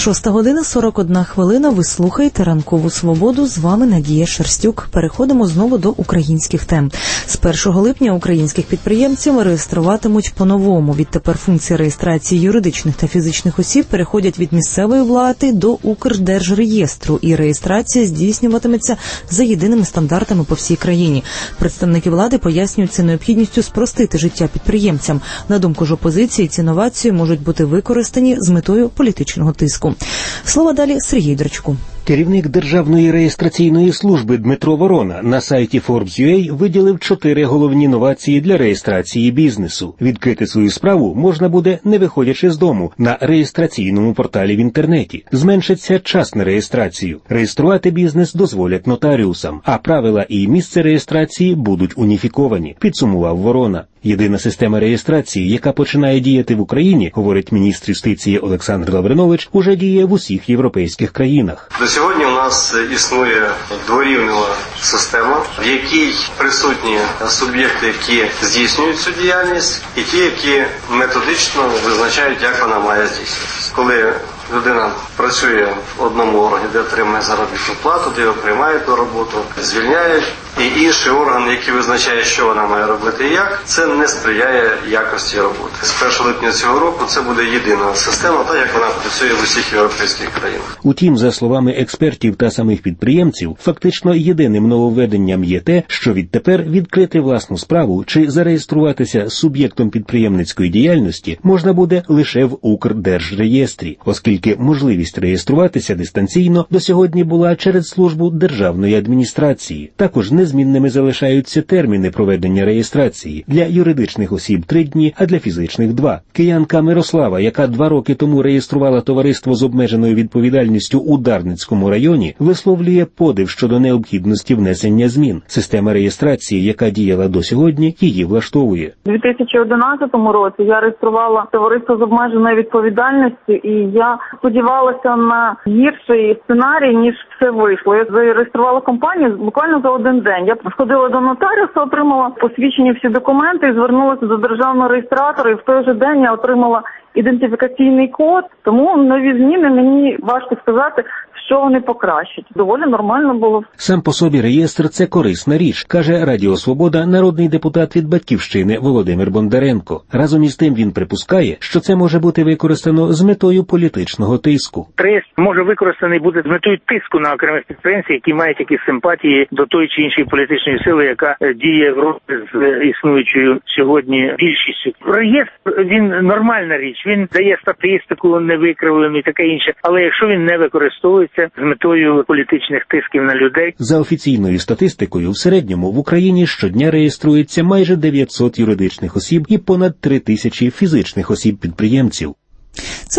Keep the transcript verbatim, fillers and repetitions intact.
Шоста година, сорок одна хвилина. Ви слухаєте «Ранкову свободу». З вами Надія Шерстюк. Переходимо знову до українських тем. З першого липня українських підприємців реєструватимуть по-новому. Відтепер функції реєстрації юридичних та фізичних осіб переходять від місцевої влади до Укрдержреєстру, і реєстрація здійснюватиметься за єдиними стандартами по всій країні. Представники влади пояснюють це необхідністю спростити життя підприємцям. На думку ж опозиції, ці новації можуть бути використані з метою політичного тиску. Слово далі Сергію Драчку. Керівник Державної реєстраційної служби Дмитро Ворона на сайті Forbes.ua виділив чотири головні новації для реєстрації бізнесу. Відкрити свою справу можна буде, не виходячи з дому, на реєстраційному порталі в інтернеті. Зменшиться час на реєстрацію. Реєструвати бізнес дозволять нотаріусам, а правила і місце реєстрації будуть уніфіковані, підсумував Ворона. Єдина система реєстрації, яка починає діяти в Україні, говорить міністр юстиції Олександр Лавринович, уже діє в усіх європейських країнах. До сьогодні у нас існує дворівнева система, в якій присутні суб'єкти, які здійснюють цю діяльність, і ті, які методично визначають, як вона має здійснюватися. Коли людина працює в одному органі, де отримує заробітну плату, де його приймають на роботу, звільняють, і інший орган, який визначає, що вона має робити і як, це не сприяє якості роботи. З першого липня цього року це буде єдина система, так як вона працює в усіх європейських країнах. Утім, за словами експертів та самих підприємців, фактично єдиним нововведенням є те, що відтепер відкрити власну справу чи зареєструватися суб'єктом підприємницької діяльності можна буде лише в Укрдержреєстрі, оскільки можливість реєструватися дистанційно до сьогодні була через службу державної адміністрації. Також незмінними залишаються терміни проведення реєстрації. Для юридичних осіб – три дні, а для фізичних – два. Киянка Мирослава, яка два роки тому реєструвала товариство з обмеженою відповідальністю у Дарницькому районі, висловлює подив щодо необхідності внесення змін. Система реєстрації, яка діяла до сьогодні, її влаштовує. У дві тисячі одинадцятому році я реєструвала товариство з обмеженою відповідальністю, і я сподівалася на гірший сценарій, ніж все вийшло. Я зареєструвала компанію буквально за один день. Я сходила до нотаріуса, отримала посвідчені всі документи і звернулася до державного реєстратора, і в той же день я отримала ідентифікаційний код. Тому нові зміни мені важко сказати, що вони покращать. Доволі нормально було. Сам по собі реєстр – це корисна річ, каже Радіо Свобода народний депутат від «Батьківщини» Володимир Бондаренко. Разом із тим він припускає, що це може бути використано з метою політичного тиску. Реєстр може використаний бути з метою тиску на окремих підприємців, які мають якісь симпатії до тої чи іншої політичної сили, яка діє в розріз з існуючою сьогодні більшістю. Реєстр, він нормальна річ, він дає статистику невикривлену і таке інше, але якщо він не використовується з метою політичних тисків на людей. За офіційною статистикою, в середньому в Україні щодня реєструється майже дев'ятсот юридичних осіб і понад три тисячі фізичних осіб-підприємців.